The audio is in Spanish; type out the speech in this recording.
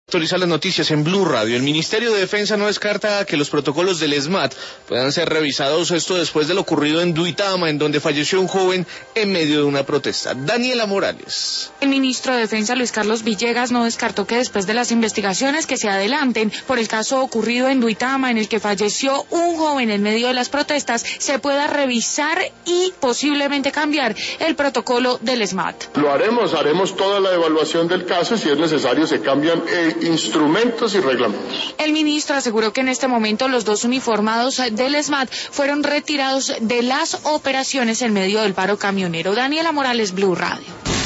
Actualiza las noticias en Blue Radio. El Ministerio de Defensa no descarta que los protocolos del ESMAD puedan ser revisados, esto después de lo ocurrido en Duitama, en donde falleció un joven en medio de una protesta. Daniela Morales. El ministro de Defensa, Luis Carlos Villegas, no descartó que después de las investigaciones que se adelanten por el caso ocurrido en Duitama, en el que falleció un joven en medio de las protestas, se pueda revisar y posiblemente cambiar el protocolo del ESMAD. Lo haremos toda la evaluación del caso, si es necesario se cambian instrumentos y reglamentos. El ministro aseguró que en este momento los 2 uniformados del ESMAD fueron retirados de las operaciones en medio del paro camionero. Daniela Morales, Blue Radio.